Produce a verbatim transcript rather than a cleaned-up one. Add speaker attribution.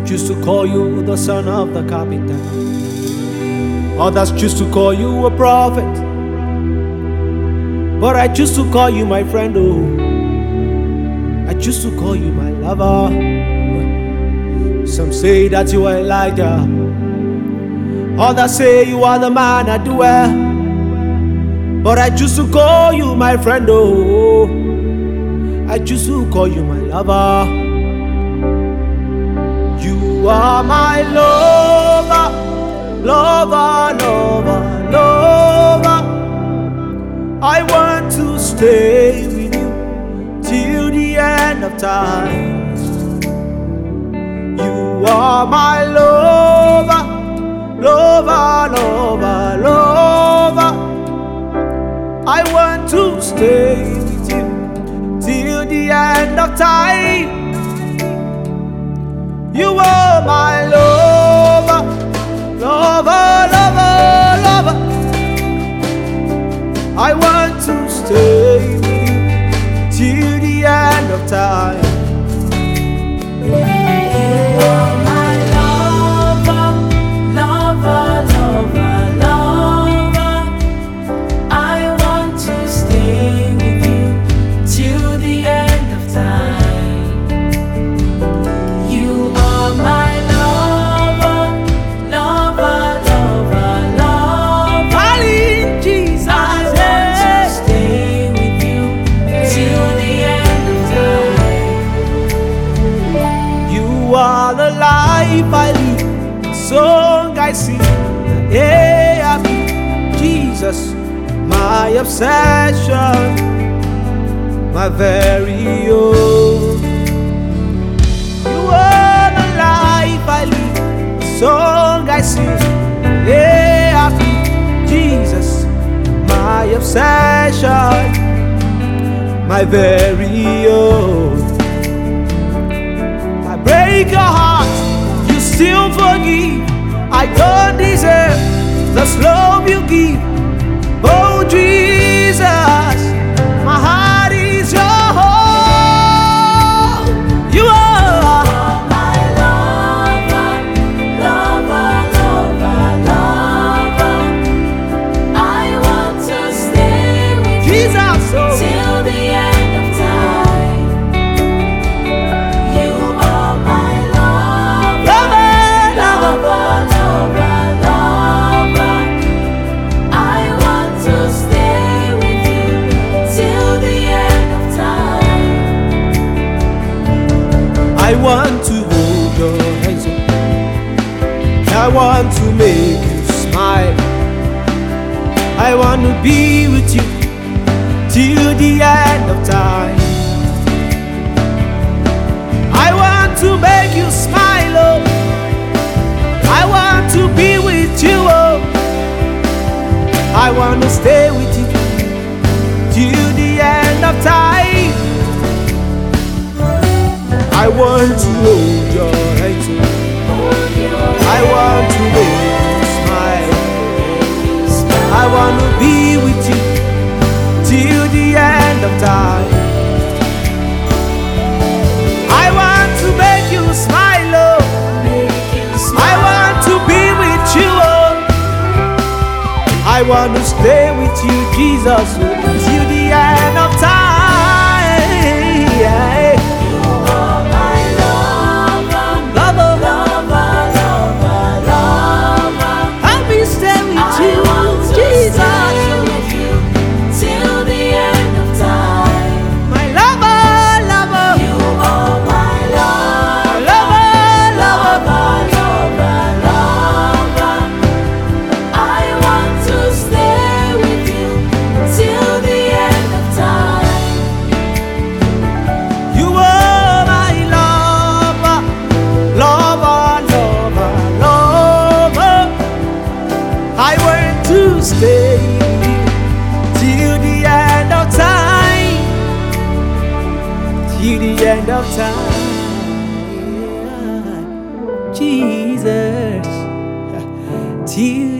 Speaker 1: choose to call you the son of the carpenter. Others choose to call you a prophet, but I choose to call you my friend. Oh, I choose to call you my lover. Some say that you are Elijah, others say you are the man I do well, but I choose to call you my friend. Oh, I choose to call you my lover. You are my lover, lover, lover, lover. I want to stay with you till the end of time. You are my lover, lover, lover, lover. I want to stay with you till the end of time. You are my lover, lover, lover, lover. I want to stay with you till the end of time.
Speaker 2: You are my lover, lover, lover, lover. I want to stay with you till the end of time. You are my lover, lover, lover, lover.
Speaker 1: Darling Jesus,
Speaker 2: I want to stay with you till the end of time.
Speaker 1: you are the life I live, the song I sing, the air I breathe. Jesus, my obsession, my very own. You are the life I live, the song I sing, the air I breathe. Jesus, my obsession, my very own. I break your heart, you still forgive. I don't deserve the love you give. Oh Jesus, my heart is your home. You are
Speaker 2: My lover, lover, lover, lover. I want to stay with you
Speaker 1: Jesus. Oh,
Speaker 2: till the end of time. You are my lover,
Speaker 1: lover, lover.
Speaker 2: lover, lover, lover. I want to stay with you till the end of time.
Speaker 1: I want to hold your hands up. I want to make you smile. I want to be with you till the end of time. I want to make you smile, oh. I want to be with you, oh. I want to stay with you till the end of time. I want to hold your hands, oh. I want to make you smile. I want to be with you till the end of time. I want to make you smile, oh. I want to be with you, oh. I want to stay with you, Jesus, oh, till the end of time. Lover, I'll be staying with you, Jesus.
Speaker 2: Till the end of time.
Speaker 1: My lover, lover,
Speaker 2: You are my
Speaker 1: my
Speaker 2: lover,
Speaker 1: lover, lover.
Speaker 2: lover, lover. I want to stay with you till the end of time.
Speaker 1: You are my lover, lover, lover, lover. I want to stay with you till the end of time, till the end of time, Jesus, till